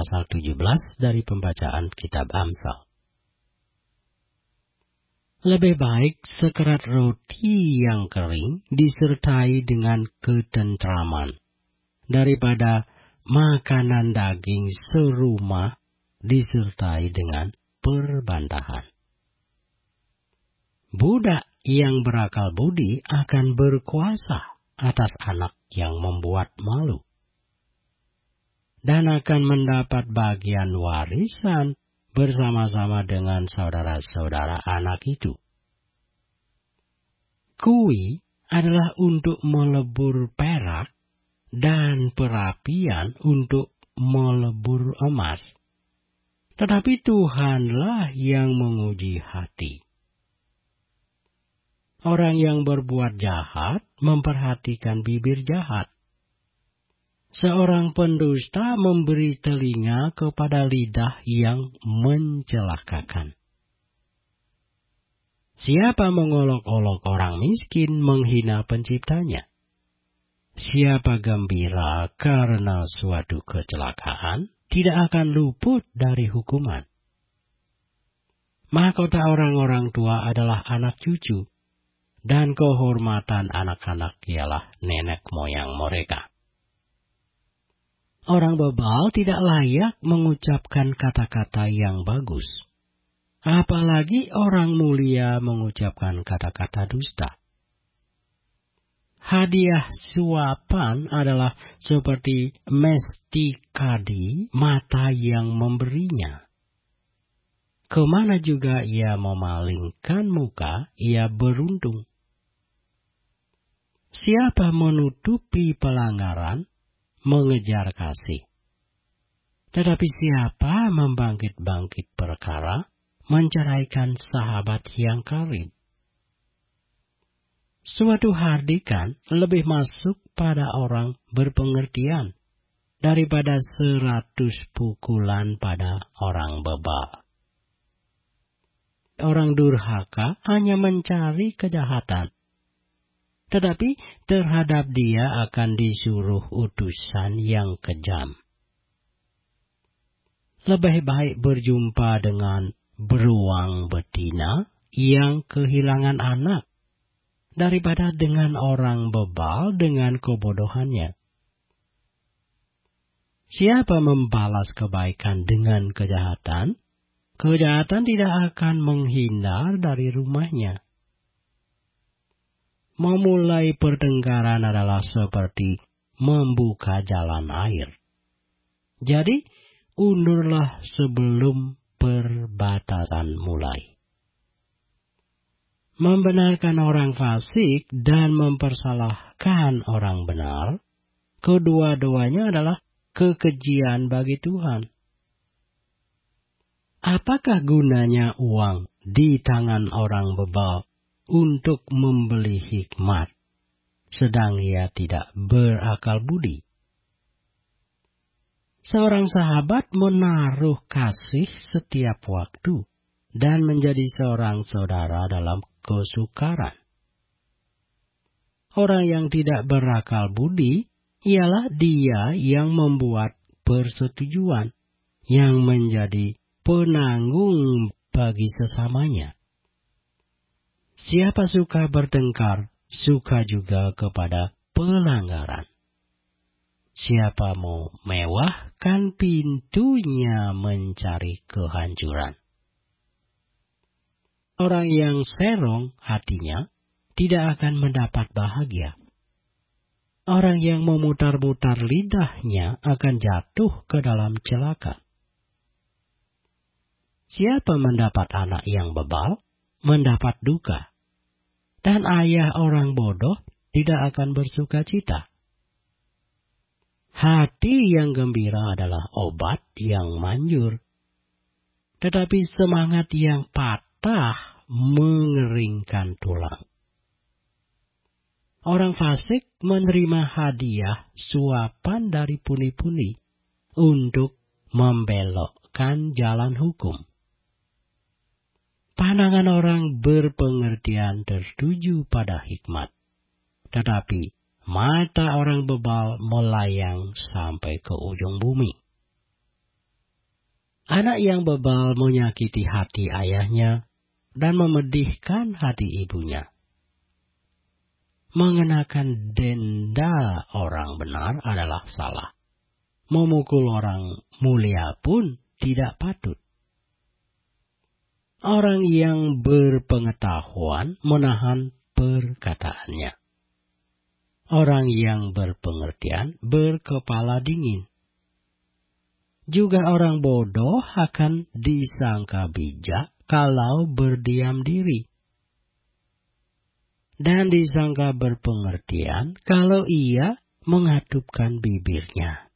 pasal 17 dari pembacaan kitab Amsal. Lebih baik sekerat roti yang kering disertai dengan ketentraman daripada makanan daging serumah disertai dengan perbandahan. Budak yang berakal budi akan berkuasa atas anak yang membuat malu, dan akan mendapat bagian warisan bersama-sama dengan saudara-saudara anak itu. Kui adalah untuk melebur perak dan perapian untuk melebur emas. Tetapi Tuhanlah yang menguji hati. Orang yang berbuat jahat memperhatikan bibir jahat. Seorang pendusta memberi telinga kepada lidah yang mencelakakan. Siapa mengolok-olok orang miskin menghina penciptanya. Siapa gembira karena suatu kecelakaan tidak akan luput dari hukuman. Mahkota orang-orang tua adalah anak cucu, dan kehormatan anak-anak ialah nenek moyang mereka. Orang bebal tidak layak mengucapkan kata-kata yang bagus, apalagi orang mulia mengucapkan kata-kata dusta. Hadiah suapan adalah seperti mestikadi mata yang memberinya. Kemana juga ia memalingkan muka, ia beruntung. Siapa menutupi pelanggaran, mengejar kasih. Tetapi siapa membangkit-bangkit perkara, menceraikan sahabat yang karib. Suatu hardikan lebih masuk pada orang berpengertian daripada 100 pukulan pada orang bebal. Orang durhaka hanya mencari kejahatan, tetapi terhadap dia akan disuruh utusan yang kejam. Lebih baik berjumpa dengan beruang betina yang kehilangan anak, daripada dengan orang bebal dengan kebodohannya. Siapa membalas kebaikan dengan kejahatan, kejahatan tidak akan menghindar dari rumahnya. Memulai pertengkaran adalah seperti membuka jalan air. Jadi, undurlah sebelum perbatasan mulai. Membenarkan orang fasik dan mempersalahkan orang benar, kedua-duanya adalah kekejian bagi Tuhan. Apakah gunanya uang di tangan orang bebal untuk membeli hikmat, sedang ia tidak berakal budi? Seorang sahabat menaruh kasih setiap waktu dan menjadi seorang saudara dalam kesukaran. Orang yang tidak berakal budi ialah dia yang membuat persetujuan yang menjadi penanggung bagi sesamanya. Siapa suka bertengkar, suka juga kepada pelanggaran. Siapa mau mewahkan pintunya mencari kehancuran. Orang yang serong hatinya tidak akan mendapat bahagia. Orang yang memutar-mutar lidahnya akan jatuh ke dalam celaka. Siapa mendapat anak yang bebal, mendapat duka. Dan ayah orang bodoh tidak akan bersuka cita. Hati yang gembira adalah obat yang manjur. Tetapi semangat yang patah mengeringkan tulang. Orang fasik menerima hadiah suapan dari puni-puni untuk membelokkan jalan hukum. Pandangan orang berpengertian tertuju pada hikmat, tetapi mata orang bebal melayang sampai ke ujung bumi. Anak yang bebal menyakiti hati ayahnya dan memedihkan hati ibunya. Mengenakan denda orang benar adalah salah. Memukul orang mulia pun tidak patut. Orang yang berpengetahuan menahan perkataannya. Orang yang berpengertian berkepala dingin. Juga orang bodoh akan disangka bijak kalau berdiam diri. Dan disangka berpengertian kalau ia mengatupkan bibirnya.